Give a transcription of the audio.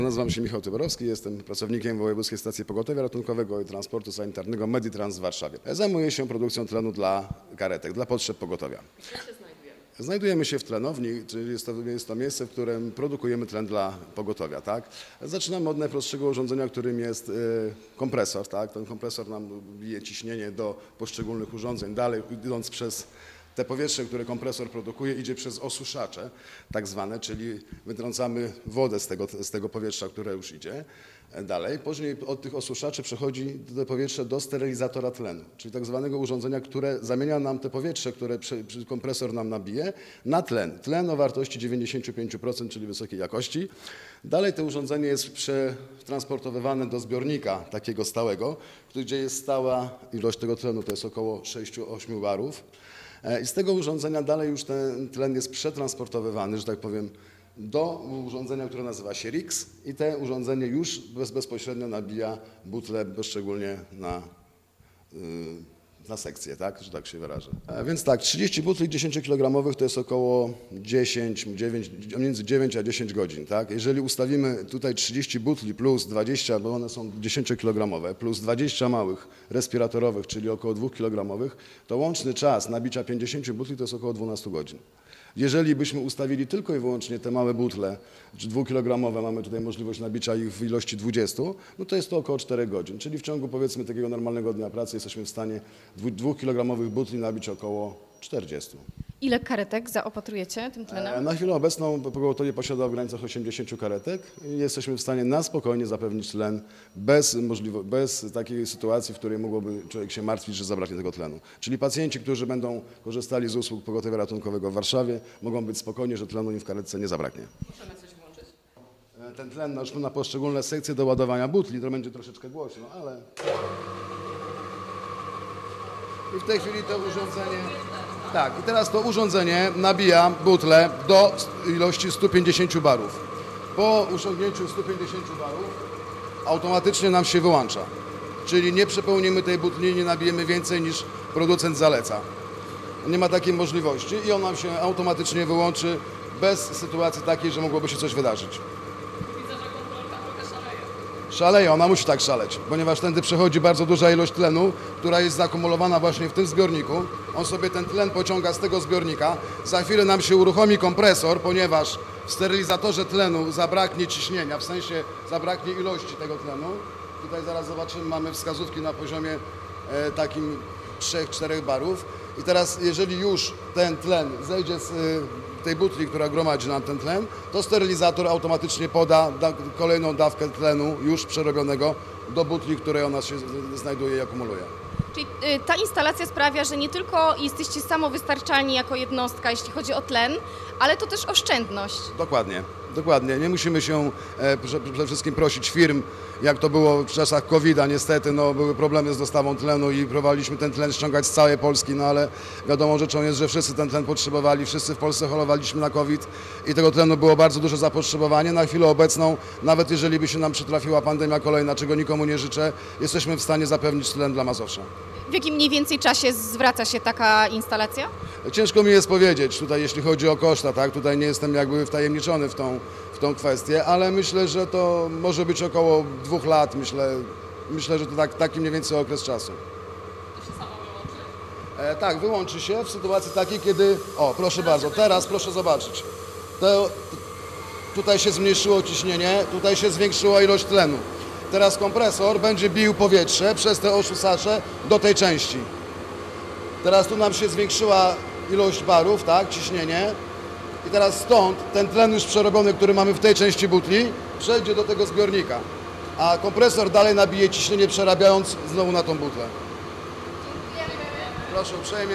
Nazywam się Michał Tyborowski, jestem pracownikiem Wojewódzkiej Stacji Pogotowia Ratunkowego i Transportu Sanitarnego Meditrans w Warszawie. Zajmuję się produkcją tlenu dla karetek, dla potrzeb pogotowia. Gdzie się znajdujemy? Znajdujemy się w tlenowni, czyli jest to miejsce, w którym produkujemy tlen dla pogotowia. Tak? Zaczynamy od najprostszego urządzenia, którym jest kompresor. Tak? Ten kompresor nam bije ciśnienie do poszczególnych urządzeń. Dalej, idąc przez te powietrze, które kompresor produkuje, idzie przez osuszacze tak zwane, czyli wytrącamy wodę z tego powietrza, które już idzie dalej. Później od tych osuszaczy przechodzi to powietrze do sterylizatora tlenu, czyli tak zwanego urządzenia, które zamienia nam te powietrze, które kompresor nam nabije, na tlen. Tlen o wartości 95%, czyli wysokiej jakości. Dalej to urządzenie jest przetransportowywane do zbiornika takiego stałego, gdzie jest stała ilość tego tlenu, to jest około 6-8 barów. I z tego urządzenia dalej już ten tlen jest przetransportowywany, że tak powiem, do urządzenia, które nazywa się RIX i te urządzenie już bezpośrednio nabija butlę poszczególnie na sekcję, tak, że tak się wyrażę. Więc tak, 30 butli 10-kilogramowych to jest około między 9 a 10 godzin. Tak? Jeżeli ustawimy tutaj 30 butli plus 20, bo one są 10-kilogramowe, plus 20 małych respiratorowych, czyli około 2-kilogramowych, to łączny czas nabicia 50 butli to jest około 12 godzin. Jeżeli byśmy ustawili tylko i wyłącznie te małe butle, 2-kilogramowe, mamy tutaj możliwość nabicia ich w ilości 20, no to jest to około 4 godzin. Czyli w ciągu powiedzmy takiego normalnego dnia pracy jesteśmy w stanie 2-kilogramowych butli nabić około 40. Ile karetek zaopatrujecie tym tlenem? Na chwilę obecną pogotowie posiada w granicach 80 karetek i jesteśmy w stanie na spokojnie zapewnić tlen bez takiej sytuacji, w której mogłoby człowiek się martwić, że zabraknie tego tlenu. Czyli pacjenci, którzy będą korzystali z usług pogotowia ratunkowego w Warszawie, mogą być spokojni, że tlenu im w karetce nie zabraknie. Możemy coś włączyć. Ten tlen na poszczególne sekcje do ładowania butli, to będzie troszeczkę głośno, ale... I w tej chwili to urządzenie... Tak, i teraz to urządzenie nabija butlę do ilości 150 barów. Po osiągnięciu 150 barów automatycznie nam się wyłącza. Czyli nie przepełnimy tej butli, nie nabijemy więcej niż producent zaleca. Nie ma takiej możliwości i on nam się automatycznie wyłączy bez sytuacji takiej, że mogłoby się coś wydarzyć. Widzę, że kontrolka trochę szaleje. Szaleje, ona musi tak szaleć, ponieważ tędy przechodzi bardzo duża ilość tlenu, która jest zakumulowana właśnie w tym zbiorniku. On sobie ten tlen pociąga z tego zbiornika. Za chwilę nam się uruchomi kompresor, ponieważ w sterylizatorze tlenu zabraknie ciśnienia, w sensie zabraknie ilości tego tlenu. Tutaj zaraz zobaczymy, mamy wskazówki na poziomie takim 3-4 barów. I teraz jeżeli już ten tlen zejdzie z tej butli, która gromadzi nam ten tlen, to sterylizator automatycznie poda kolejną dawkę tlenu już przerobionego do butli, w której ona się znajduje i akumuluje. Czyli ta instalacja sprawia, że nie tylko jesteście samowystarczalni jako jednostka, jeśli chodzi o tlen, ale to też oszczędność. Dokładnie, dokładnie. Nie musimy się przede wszystkim prosić firm, jak to było w czasach COVID-a. Niestety były problemy z dostawą tlenu i próbowaliśmy ten tlen ściągać z całej Polski, ale wiadomo rzeczą jest, że wszyscy ten tlen potrzebowali, wszyscy w Polsce chorowaliśmy na COVID i tego tlenu było bardzo duże zapotrzebowanie. Na chwilę obecną, nawet jeżeli by się nam przytrafiła pandemia kolejna, czego nikomu nie życzę, jesteśmy w stanie zapewnić tlen dla Mazowsza. W jakim mniej więcej czasie zwraca się taka instalacja? Ciężko mi jest powiedzieć tutaj, jeśli chodzi o koszta, tak? Tutaj nie jestem jakby wtajemniczony w tą kwestię, ale myślę, że to może być około 2 lat, myślę, że to taki mniej więcej okres czasu. To się samo wyłączy? Tak, wyłączy się w sytuacji takiej, kiedy... O, proszę bardzo, teraz proszę zobaczyć. Tutaj się zmniejszyło ciśnienie, tutaj się zwiększyła ilość tlenu. Teraz kompresor będzie bił powietrze przez te osusacze do tej części. Teraz tu nam się zwiększyła ilość barów, tak, ciśnienie. I teraz stąd ten tlen już przerobiony, który mamy w tej części butli, przejdzie do tego zbiornika. A kompresor dalej nabije ciśnienie, przerabiając znowu na tą butlę. Proszę uprzejmie.